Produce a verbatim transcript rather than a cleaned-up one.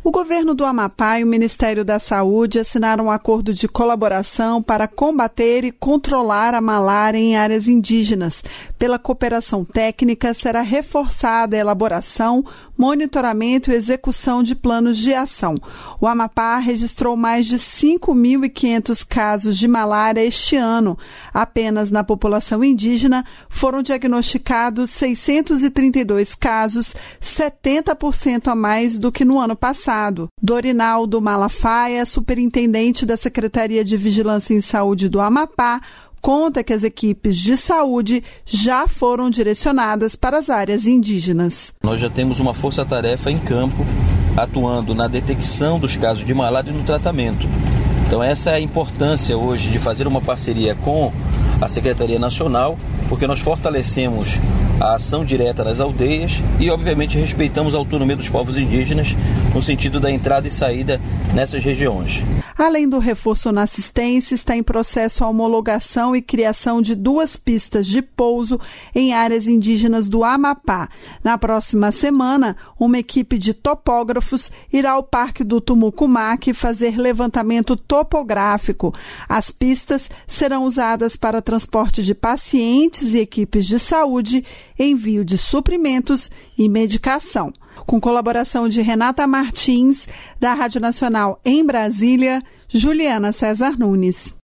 O governo do Amapá e o Ministério da Saúde assinaram um acordo de colaboração para combater e controlar a malária em áreas indígenas. Pela cooperação técnica, será reforçada a elaboração, monitoramento e execução de planos de ação. O Amapá registrou mais de cinco mil e quinhentos casos de malária este ano. Apenas na população indígena foram diagnosticados seiscentos e trinta e dois casos, setenta por cento a mais do que no ano passado. Dorinaldo Malafaia, superintendente da Secretaria de Vigilância em Saúde do Amapá, conta que as equipes de saúde já foram direcionadas para as áreas indígenas. Nós já temos uma força-tarefa em campo, atuando na detecção dos casos de malária e no tratamento. Então essa é a importância hoje de fazer uma parceria com a Secretaria Nacional, porque nós fortalecemos a ação direta nas aldeias e, obviamente, respeitamos a autonomia dos povos indígenas no sentido da entrada e saída nessas regiões. Além do reforço na assistência, está em processo a homologação e criação de duas pistas de pouso em áreas indígenas do Amapá. Na próxima semana, uma equipe de topógrafos irá ao Parque do Tumucumaque fazer levantamento topográfico. As pistas serão usadas para transporte de pacientes e equipes de saúde, envio de suprimentos e medicação. Com colaboração de Renata Martins, da Rádio Nacional em Brasília, Juliana César Nunes.